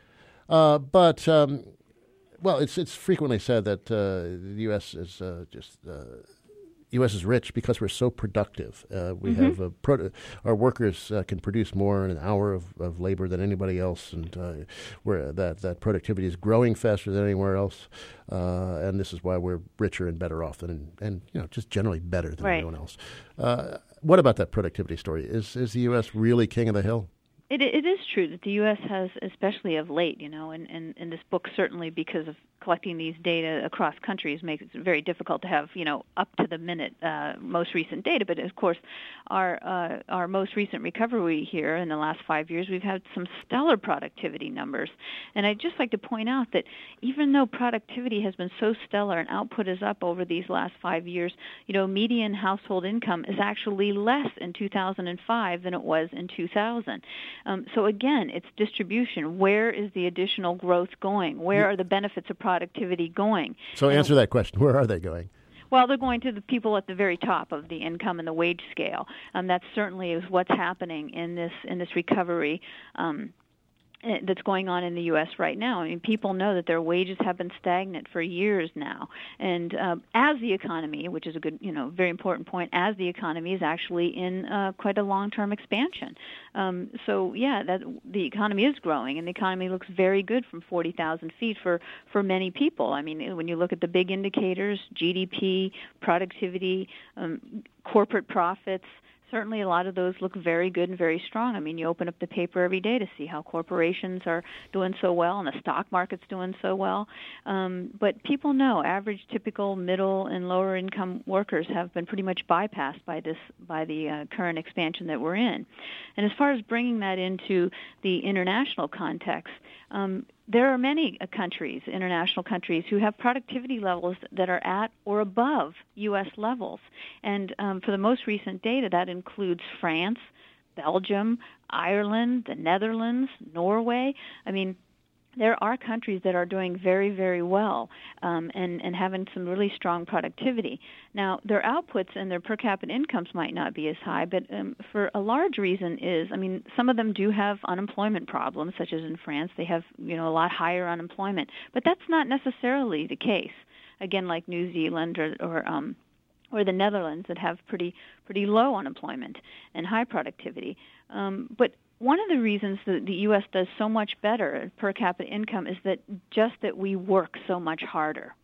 Uh, but um, Well, it's it's frequently said that uh, the U S is uh, just uh, U S is rich because we're so productive. Uh, we mm-hmm. have a pro- our workers uh, can produce more in an hour of, of labor than anybody else, and uh, where that that productivity is growing faster than anywhere else. Uh, and this is why we're richer and better off than, and you know, just generally better than right. anyone else. Uh, what about that productivity story? Is is the U S really king of the hill? It, it is true that the U S has, especially of late, you know, and, and, and this book certainly, because of collecting these data across countries, makes it very difficult to have, you know, up to the minute uh, most recent data. But of course, our uh, our most recent recovery here in the last five years, we've had some stellar productivity numbers. And I'd just like to point out that even though productivity has been so stellar and output is up over these last five years, you know, median household income is actually less in two thousand five than it was in two thousand. Um, so again, it's distribution. Where is the additional growth going? Where are the benefits of productivity going? So answer that question. Where are they going? Well, they're going to the people at the very top of the income and the wage scale. Um, that certainly is what's happening in this in this recovery um, that's going on in the U S right now. I mean, people know that their wages have been stagnant for years now, and uh, as the economy, which is a good, you know, very important point, as the economy is actually in uh, quite a long-term expansion. Um, so, yeah, that the economy is growing, and the economy looks very good from forty thousand feet for, for many people. I mean, when you look at the big indicators, G D P, productivity, um, corporate profits, certainly a lot of those look very good and very strong. I mean, you open up the paper every day to see how corporations are doing so well and the stock market's doing so well. Um, but people know average, typical, middle, and lower income workers have been pretty much bypassed by this, by the uh, current expansion that we're in. And as far as bringing that into the international context, um, there are many uh, countries, international countries, who have productivity levels that are at or above U S levels. And um, for the most recent data, that includes France, Belgium, Ireland, the Netherlands, Norway. I mean, there are countries that are doing very, very well um, and, and having some really strong productivity. Now, their outputs and their per capita incomes might not be as high, but um, for a large reason is, I mean, some of them do have unemployment problems, such as in France. They have, you know, a lot higher unemployment. But that's not necessarily the case, again, like New Zealand or, or um, or the Netherlands that have pretty pretty low unemployment and high productivity. Um, but one of the reasons that the U S does so much better per capita income is that just that we work so much harder.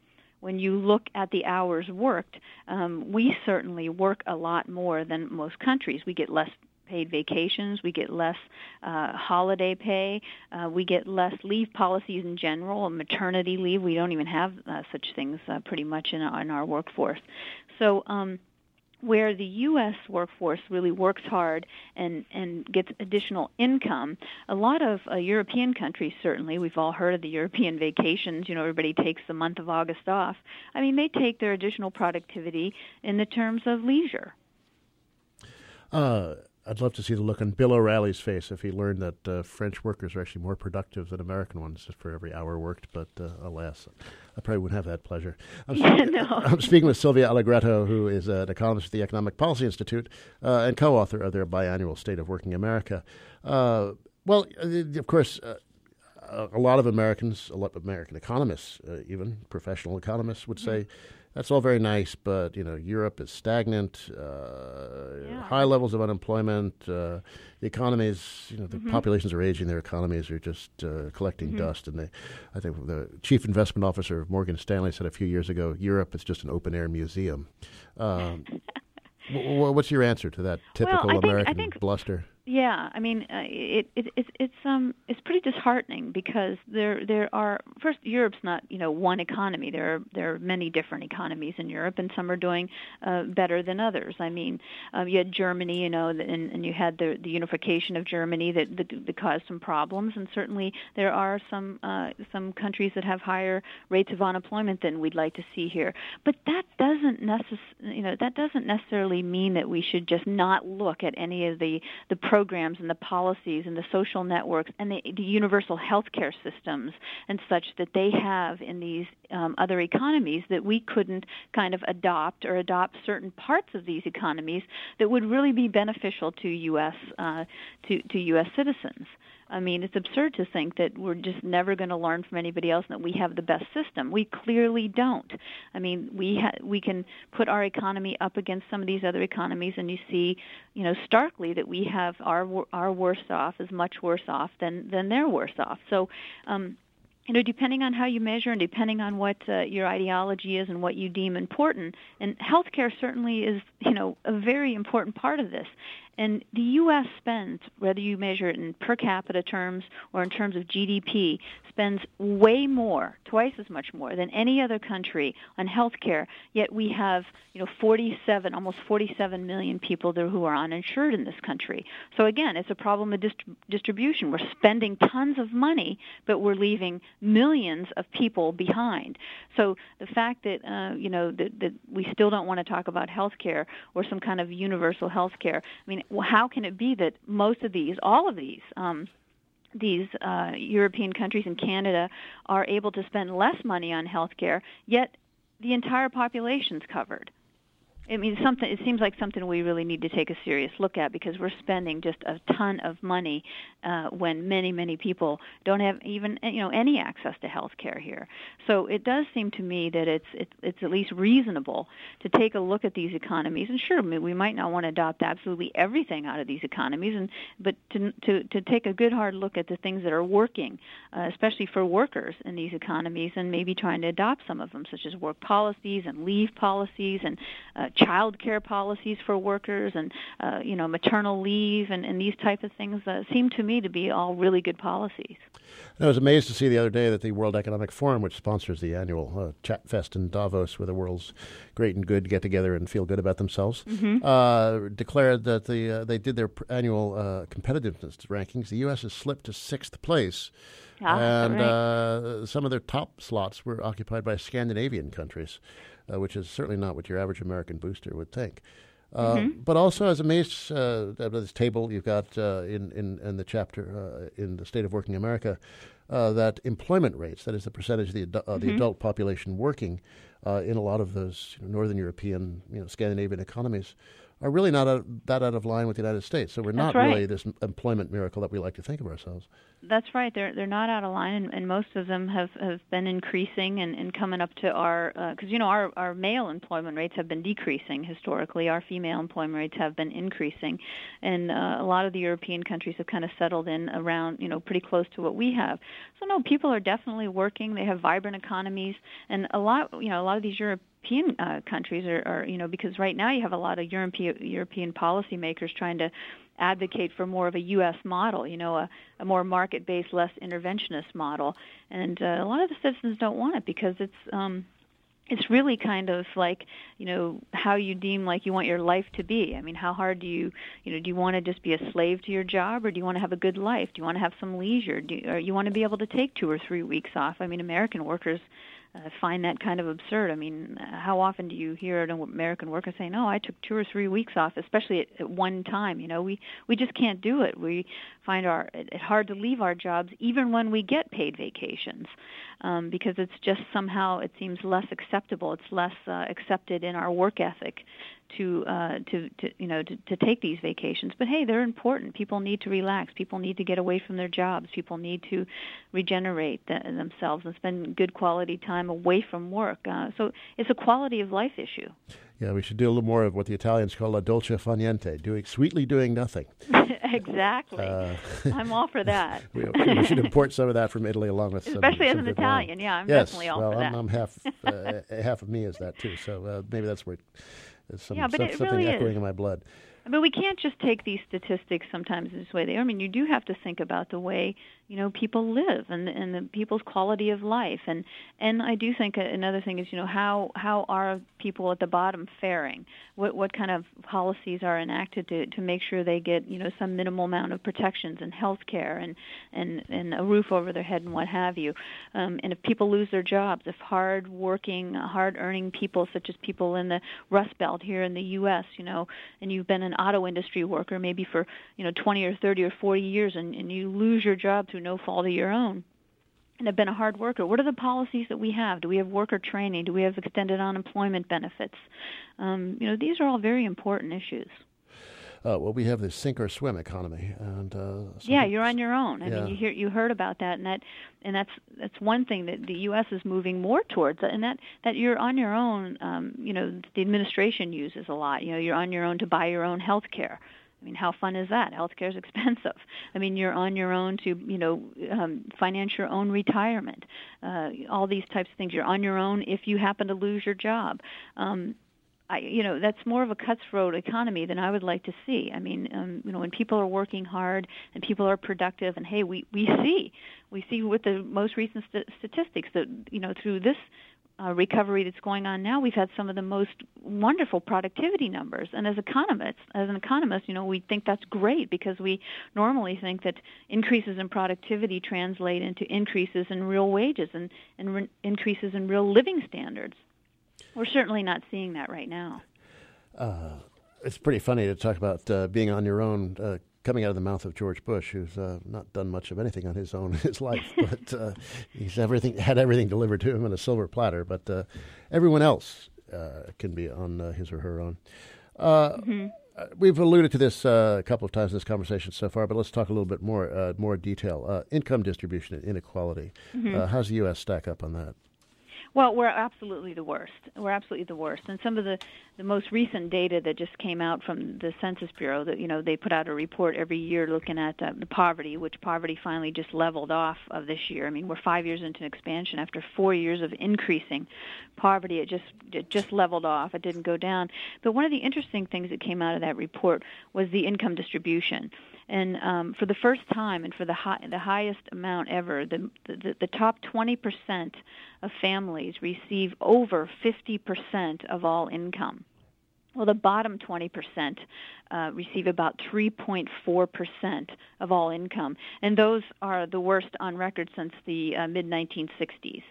when you look at the hours worked, um, we certainly work a lot more than most countries. We get less paid vacations, we get less uh, holiday pay, uh, we get less leave policies in general, maternity leave. We don't even have uh, such things uh, pretty much in our, in our workforce. So um, where the U S workforce really works hard and, and gets additional income, a lot of uh, European countries, certainly, we've all heard of the European vacations, you know, everybody takes the month of August off. I mean, they take their additional productivity in the terms of leisure. Uh I'd love to see the look on Bill O'Reilly's face if he learned that uh, French workers are actually more productive than American ones for every hour worked, but uh, alas, I probably wouldn't have that pleasure. I'm, yeah, no. I'm speaking with Sylvia Allegretto, who is an economist at the Economic Policy Institute uh, and co-author of their biannual State of Working America. Uh, well, of course, uh, a lot of Americans, a lot of American economists, uh, even professional economists, would say, that's all very nice, but, you know, Europe is stagnant, uh, yeah. high levels of unemployment, uh, the economies, you know, the mm-hmm. populations are aging, their economies are just uh, collecting mm-hmm. dust. And they, I think the chief investment officer of Morgan Stanley said a few years ago, Europe is just an open-air museum. Um, w- what's your answer to that typical well, I think, American I think, bluster? Yeah, I mean, uh, it, it, it, it's um, it's pretty disheartening because there there are first Europe's not you know one economy. There are there are many different economies in Europe, and some are doing uh, better than others. I mean, um, you had Germany, you know, and, and you had the, the unification of Germany that, that that caused some problems, and certainly there are some uh, some countries that have higher rates of unemployment than we'd like to see here. But that doesn't necess- you know that doesn't necessarily mean that we should just not look at any of the the programs and the policies and the social networks and the, the universal health care systems and such that they have in these um, other economies that we couldn't kind of adopt or adopt certain parts of these economies that would really be beneficial to U S uh, to, to U S citizens. I mean, it's absurd to think that we're just never going to learn from anybody else and that we have the best system. We clearly don't. I mean, we ha- we can put our economy up against some of these other economies, and you see, you know, starkly that we have our our worse off is much worse off than than they're worse off. So. Um, You know, depending on how you measure and depending on what uh, your ideology is and what you deem important, and healthcare certainly is, you know, a very important part of this. And the U S spends, whether you measure it in per capita terms or in terms of G D P, spends way more, twice as much more than any other country on healthcare. Yet we have, you know, forty-seven, almost forty-seven million people there who are uninsured in this country. So again, it's a problem of dist- distribution. We're spending tons of money, but we're leaving millions of people behind. So the fact that uh, you know that, that we still don't want to talk about healthcare or some kind of universal healthcare. I mean, how can it be that most of these, all of these, um, these uh, European countries and Canada are able to spend less money on healthcare, yet the entire population's covered? I mean, something. It seems like something we really need to take a serious look at because we're spending just a ton of money uh, when many, many people don't have even you know any access to health care here. So it does seem to me that it's it's, it's at least reasonable to take a look at these economies. And sure, we might not want to adopt absolutely everything out of these economies, and but to to, to take a good hard look at the things that are working, uh, especially for workers in these economies, and maybe trying to adopt some of them, such as work policies and leave policies and uh, child care policies for workers and, uh, you know, maternal leave and, and these type of things uh, seem to me to be all really good policies. I was amazed to see the other day that the World Economic Forum, which sponsors the annual uh, Chat Fest in Davos, where the world's great and good get together and feel good about themselves, mm-hmm. uh, declared that the uh, they did their annual uh, competitiveness rankings. The U S has slipped to sixth place. Ah, and right. uh, some of their top slots were occupied by Scandinavian countries, uh, which is certainly not what your average American booster would think. Uh, mm-hmm. But also, as amazed uh, at this table you've got uh, in, in, in the chapter uh, in the State of Working America, uh, that employment rates, that is the percentage of the, adu- uh, the mm-hmm. adult population working uh, in a lot of those you know, Northern European, you know, Scandinavian economies, are really not out, that out of line with the United States. So we're not right. really this employment miracle that we like to think of ourselves. That's right. They're they're not out of line, and, and most of them have, have been increasing and, and coming up to our because uh, you know our, our male employment rates have been decreasing historically. Our female employment rates have been increasing, and uh, a lot of the European countries have kind of settled in around you know pretty close to what we have. So no, people are definitely working. They have vibrant economies, and a lot you know a lot of these European European uh, countries are, are, you know, because right now you have a lot of European European policymakers trying to advocate for more of a U S model, you know, a, a more market-based, less interventionist model, and uh, a lot of the citizens don't want it because it's um, it's really kind of like, you know, how you deem like you want your life to be. I mean, how hard do you, you know, do you want to just be a slave to your job, or do you want to have a good life? Do you want to have some leisure? Do you, or you want to be able to take two or three weeks off? I mean, American workers Uh, find that kind of absurd. I mean, how often do you hear an American worker say, no, I took two or three weeks off, especially at, at one time? You know, we, we just can't do it. We find our it, it hard to leave our jobs even when we get paid vacations um, because it's just somehow, it seems less acceptable. It's less uh, accepted in our work ethic to, uh, to, to you know, to, to take these vacations. But, hey, they're important. People need to relax. People need to get away from their jobs. People need to regenerate th- themselves and spend good quality time away from work. Uh, so it's a quality of life issue. Yeah, we should do a little more of what the Italians call la dolce far niente, doing sweetly doing nothing. Exactly. Uh, I'm all for that. we, we should import some of that from Italy along with some, especially some as an good Italian. wine. Yeah, I'm yes, definitely all well, for that. I'm, I'm half uh, half of me is that too. So uh, maybe that's where there's some, yeah, but some, it something really echoing is. in my blood. But we can't just take these statistics sometimes in this way they are. I mean, you do have to think about the way, you know, people live and and the people's quality of life. And and I do think another thing is, you know, how how are people at the bottom faring? What what kind of policies are enacted to, to make sure they get, you know, some minimal amount of protections and health care and, and, and a roof over their head and what have you. Um, and if people lose their jobs, if hard-working, hard-earning people such as people in the Rust Belt here in the U S, you know, and you've been an auto industry worker maybe for, you know, twenty or thirty or forty years and, and you lose your job through no fault of your own and have been a hard worker, what are the policies that we have? Do we have worker training? Do we have extended unemployment benefits? Um, you know, these are all very important issues. Uh, well, we have this sink or swim economy, and uh, yeah, you're on your own. I yeah. mean, you hear you heard about that, and that and that's that's one thing that the U S is moving more towards, and that that you're on your own. Um, you know, the administration uses a lot. You know, you're on your own to buy your own health care. I mean, how fun is that? Healthcare is expensive. I mean, you're on your own to, you know, um, finance your own retirement. Uh, all these types of things. You're on your own if you happen to lose your job. Um, I, you know, that's more of a cutthroat economy than I would like to see. I mean, um, you know, when people are working hard and people are productive, and hey, we we see, we see with the most recent st- statistics that, you know, through this uh, recovery that's going on now, we've had some of the most wonderful productivity numbers. And as economists, as an economist, you know, we think that's great because we normally think that increases in productivity translate into increases in real wages and, and re- increases in real living standards. We're certainly not seeing that right now. Uh, it's pretty funny to talk about uh, being on your own, uh, coming out of the mouth of George Bush, who's uh, not done much of anything on his own in his life, but uh, he's everything had everything delivered to him on a silver platter. But uh, everyone else uh, can be on uh, his or her own. Uh, mm-hmm. uh, we've alluded to this uh, a couple of times in this conversation so far, but let's talk a little bit more, uh, more detail. Uh, income distribution and inequality. Mm-hmm. Uh, how's the U S stack up on that? Well, we're absolutely the worst. We're absolutely the worst. And some of the, the most recent data that just came out from the Census Bureau, that, you know, they put out a report every year looking at uh, the poverty, which poverty finally just leveled off of this year. I mean, we're five years into an expansion. After four years of increasing poverty, it just it just leveled off. It didn't go down. But one of the interesting things that came out of that report was the income distribution. And um, for the first time, and for the high, the highest amount ever, the, the the top twenty percent of families receive over fifty percent of all income. Well, the bottom twenty percent uh, receive about three point four percent of all income, and those are the worst on record since the uh, mid nineteen sixties.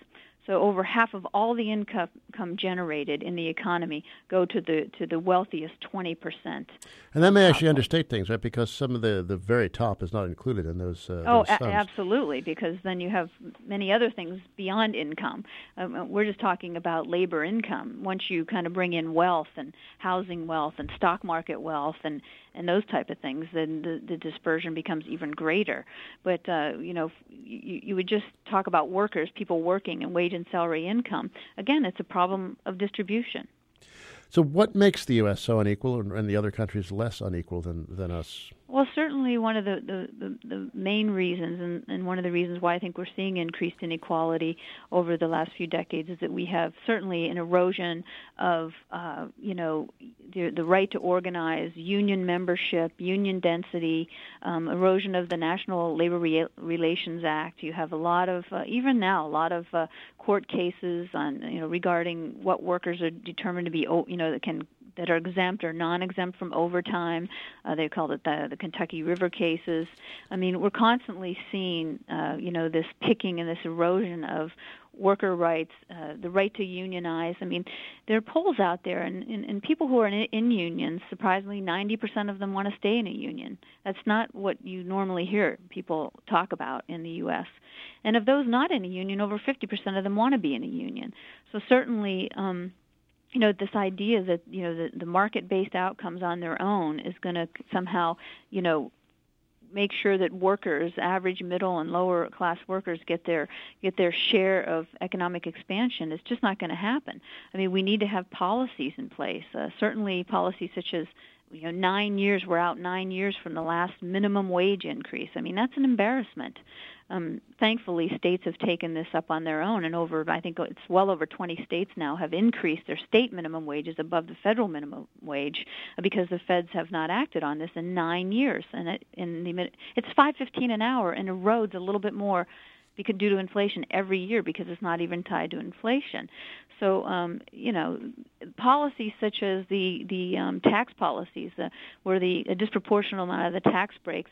So over half of all the income generated in the economy go to the to the wealthiest twenty percent. And that may actually understate things, right? Because some of the, the very top is not included in those. Uh, oh, those a- absolutely. Because then you have many other things beyond income. Um, we're just talking about labor income. Once you kind of bring in wealth and housing wealth and stock market wealth and and those type of things, then the, the dispersion becomes even greater. But, uh, you know, you, you would just talk about workers, people working, and wage and salary income. Again, it's a problem of distribution. So what makes the U S so unequal and, and the other countries less unequal than, than us? Well, certainly one of the, the, the, the main reasons, and, and one of the reasons why I think we're seeing increased inequality over the last few decades, is that we have certainly an erosion of, uh, you know, the, the right to organize, union membership, union density, um, erosion of the National Labor Re- Relations Act. You have a lot of, uh, even now, a lot of uh, court cases on, you know, regarding what workers are determined to be, you know, that can that are exempt or non-exempt from overtime. Uh, they called it the, the Kentucky River cases. I mean, we're constantly seeing, uh, you know, this picking and this erosion of worker rights, uh, the right to unionize. I mean, there are polls out there, and, and, and people who are in, in unions, surprisingly, ninety percent of them want to stay in a union. That's not what you normally hear people talk about in the U S. And of those not in a union, over fifty percent of them want to be in a union. So certainly, um, you know, this idea that, you know, the, the market-based outcomes on their own is going to somehow, you know, make sure that workers, average, middle, and lower class workers get their get their share of economic expansion is just not going to happen. I mean, we need to have policies in place, uh, certainly policies such as, you know, nine years, we're out nine years from the last minimum wage increase. I mean, that's an embarrassment. Um, thankfully, states have taken this up on their own, and over, I think it's well over twenty states now have increased their state minimum wages above the federal minimum wage because the feds have not acted on this in nine years. And it, in the it's five fifteen an hour, and erodes a little bit more because due to inflation every year because it's not even tied to inflation. So, um, you know, policies such as the the um, tax policies, uh, where the a disproportionate amount of the tax breaks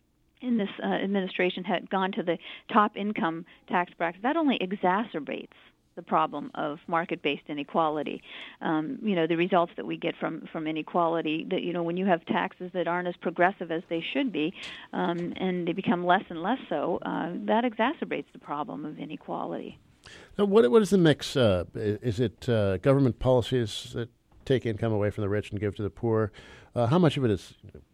in this uh, administration had gone to the top income tax brackets, that only exacerbates the problem of market-based inequality. Um, you know, the results that we get from, from inequality, that, you know, when you have taxes that aren't as progressive as they should be, um, and they become less and less so, uh, that exacerbates the problem of inequality. Now, what, what is the mix? Uh, is it uh, government policies that take income away from the rich and give to the poor? Uh, how much of it is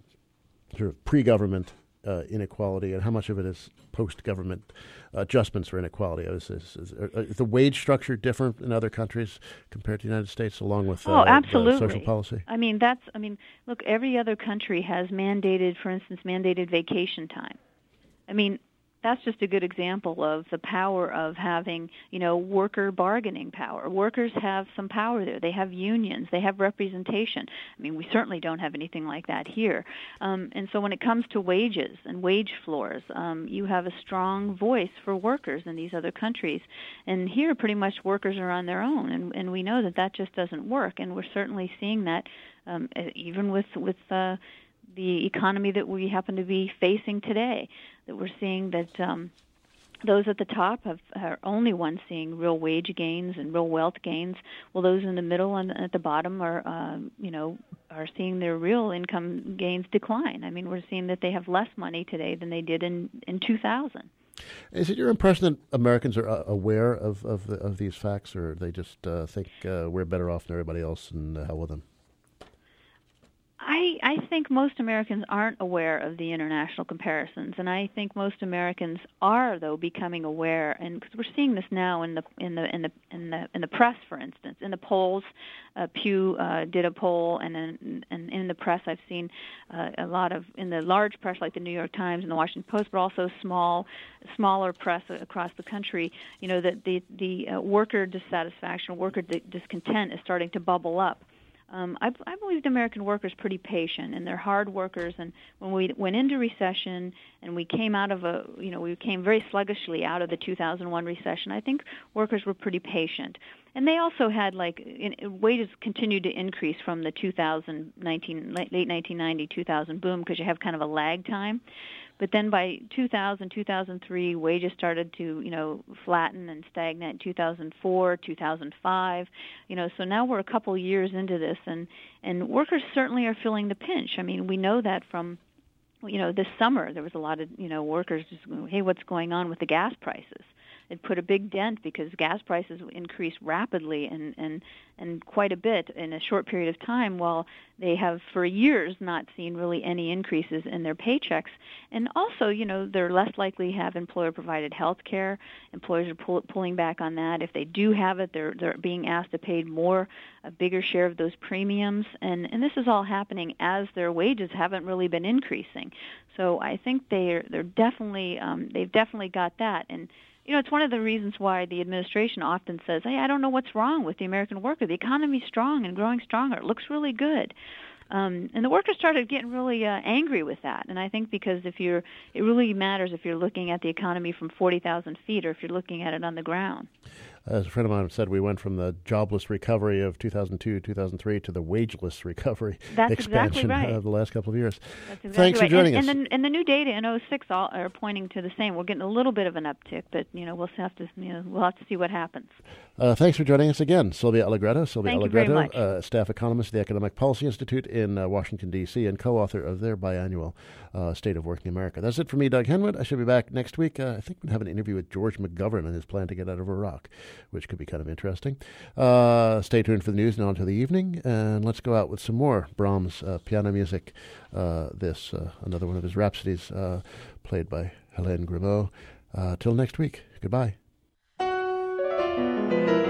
sort of pre-government Uh, inequality, and how much of it is post-government adjustments for inequality? Is, is, is, is the wage structure different in other countries compared to the United States, along with uh, oh, absolutely. social policy? I mean, that's. I mean, look, every other country has mandated, for instance, mandated vacation time. I mean, that's just a good example of the power of having, you know, worker bargaining power. Workers have some power there. They have unions. They have representation. I mean, we certainly don't have anything like that here. Um, and so when it comes to wages and wage floors, um, you have a strong voice for workers in these other countries. And here, pretty much workers are on their own. And, and we know that that just doesn't work. And we're certainly seeing that um, even with, with uh, the economy that we happen to be facing today, that we're seeing that um, those at the top have, are only ones seeing real wage gains and real wealth gains, while those in the middle and at the bottom are, uh, you know, are seeing their real income gains decline. I mean, we're seeing that they have less money today than they did in, in two thousand. Is it your impression that Americans are uh, aware of of, the, of these facts, or they just uh, think uh, we're better off than everybody else, and uh, hell with them? I, I think most Americans aren't aware of the international comparisons, and I think most Americans are, though, becoming aware. And because we're seeing this now in the in the in the in the in the press, for instance, in the polls. Uh, Pew uh, did a poll, and in, and in the press, I've seen uh, a lot of in the large press, like the New York Times and the Washington Post, but also small, smaller press across the country. You know that the the uh, worker dissatisfaction, worker di- discontent is starting to bubble up. Um, I, I believe the American worker is pretty patient, and they're hard workers. And when we went into recession, and we came out of a, you know, we came very sluggishly out of the two thousand one recession, I think workers were pretty patient. And they also had, like, in, wages continued to increase from the two thousand nineteen, late nineteen ninety, two thousand boom, because you have kind of a lag time. But then by two thousand, two thousand three, wages started to, you know, flatten and stagnate. two thousand four, two thousand five, you know, so now we're a couple years into this, and, and workers certainly are feeling the pinch. I mean, we know that from, you know, this summer there was a lot of, you know, workers just, hey, what's going on with the gas prices? It put a big dent because gas prices increased rapidly and, and, and quite a bit in a short period of time, while they have for years not seen really any increases in their paychecks. And also, you know, they're less likely to have employer-provided health care. Employers are pull, pulling back on that. If they do have it, they're, they're being asked to pay more, a bigger share of those premiums. And, and this is all happening as their wages haven't really been increasing. So I think they're, they're definitely, um, they've definitely got that. And you know, it's one of the reasons why the administration often says, hey, I don't know what's wrong with the American worker. The economy's strong and growing stronger. It looks really good. Um, and the workers started getting really uh, angry with that. And I think because if you're, it really matters if you're looking at the economy from forty thousand feet or if you're looking at it on the ground. As a friend of mine said, we went from the jobless recovery of two thousand two, two thousand three to the wageless recovery That's expansion exactly right. of the last couple of years. That's exactly Thanks right. for joining and, us. And the, and the new data in oh six all are pointing to the same. We're getting a little bit of an uptick, but you know we'll have to you know we'll have to see what happens. Uh, thanks for joining us again, Sylvia Allegretto. Sylvia Thank Allegretto, uh, staff economist at the Economic Policy Institute in uh, Washington, D C, and co-author of their biannual uh, State of Working America. That's it for me, Doug Henwood. I should be back next week. Uh, I think we'll have an interview with George McGovern on his plan to get out of Iraq, which could be kind of interesting. Uh, stay tuned for the news now until the evening, and let's go out with some more Brahms uh, piano music. Uh, this, uh, another one of his rhapsodies, uh, played by Hélène Grimaud. Uh, till next week, goodbye.